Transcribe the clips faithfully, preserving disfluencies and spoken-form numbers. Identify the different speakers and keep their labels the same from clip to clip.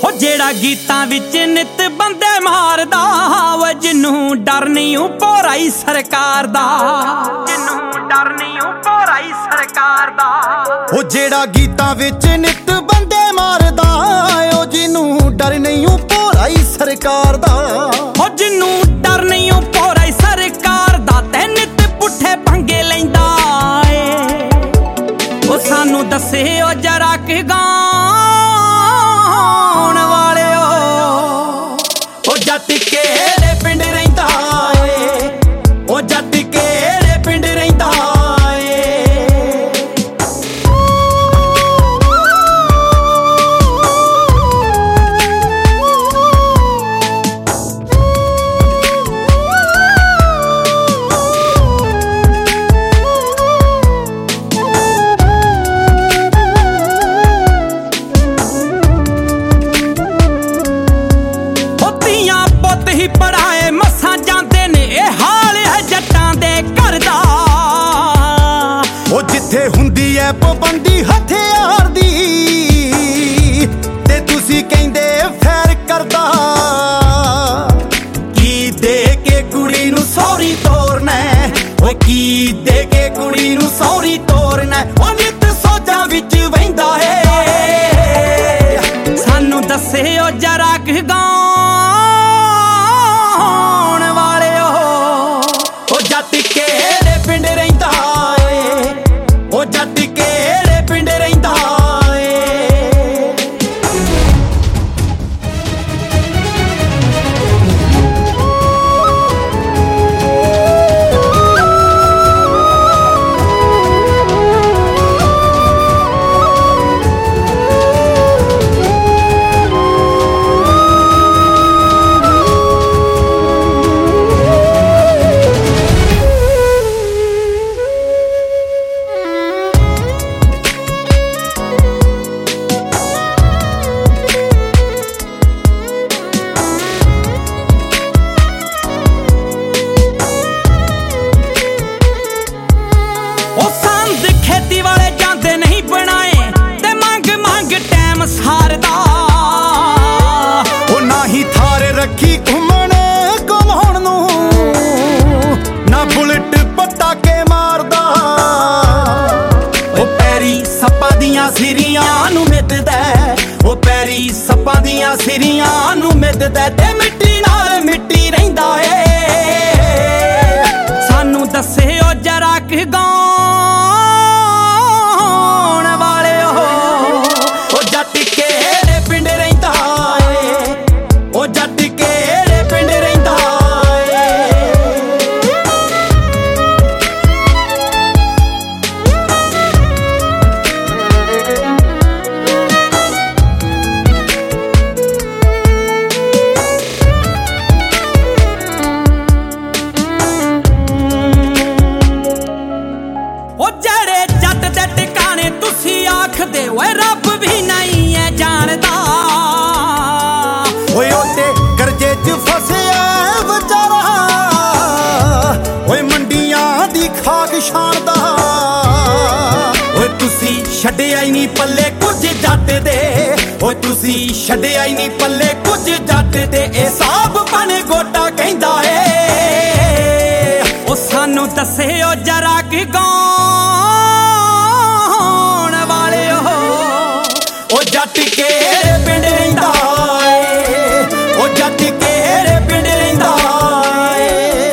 Speaker 1: हो जेड़ा गीतां विच नित बंदे मारदा वे जिन्नू डर नहीं भोराई सरकार दा, जिन्नू डर नहीं भोराई सरकार दा।
Speaker 2: हो जेड़ा गीतां विच नित बंदे मारदा ओ जिन्नू डर नहीं भोराई सरकार दा।
Speaker 1: हो जिन्नू डर नहीं भोराई सरकार दा ते नित पुठे पंगे लैंदा ए। ओ सानू दसे ओ जरा कि गाउण वालिओ ओ जट केड़े पिंड रहिंदा ए, ओ जट केड़े पिंड रहिंदा ही पढ़ाए मसा जाते ने ए हाल है जट्टां दे घर दा।
Speaker 2: ओ जिथे हुंदी है पाबंदी हथियार दी ते तुसी कहंदे फैर करदा।
Speaker 1: की दे के कुड़ी नू सौरी तोरना ओ की दे के कुड़ी नू सौरी तोरना ओ नित सोचां विच वहिंदा है। सानू दसे ओ जरा कि
Speaker 2: रखी घुमण घुमाउण नू ना बुलेट पटाके मारदा।
Speaker 1: ओ पैरी सप्पां दियां सिरियां नू मिटदा ओ पैरी सप्पां दियां सिरियां नू मिटदा ते मिट्टी नाल मिट्टी रहिंदा ए। सानू दसे ओ जरा कि गाउण वालिओ ओ जट केड़े पिंड रहिंदा ए, ओ जट दे ओए रब भी नहीं है जानदा।
Speaker 2: ओए ओते करजे च फसिया बेचारा ओए मंडियां दी खाक छाणदा।
Speaker 1: ओए तुसी छड्डिया ही नहीं पल्ले कुछ जट दे, ओए तुसी छड्डिया ही नहीं पल्ले कुछ जट दे ए साहब बने गोटा कहंदा ए। ओ सानू दसे ओ जरा कि जट केड़े पिंड रहिंदा ए, ओ जट केड़े पिंड रहिंदा ए।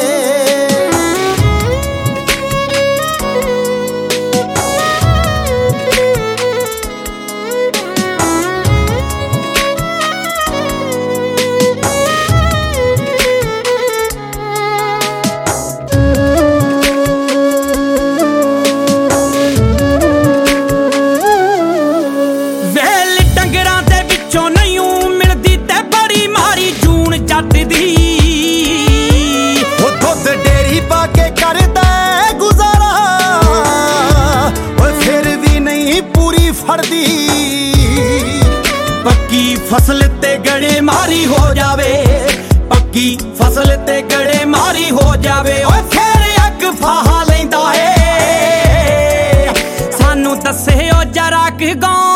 Speaker 1: पक्की फसल ते गड़े मारी हो जावे, पक्की फसल ते गड़े मारी हो जावे ओए फिर अग फाहा लैंदा है। सानू दसे ओ जरा कि गाउँ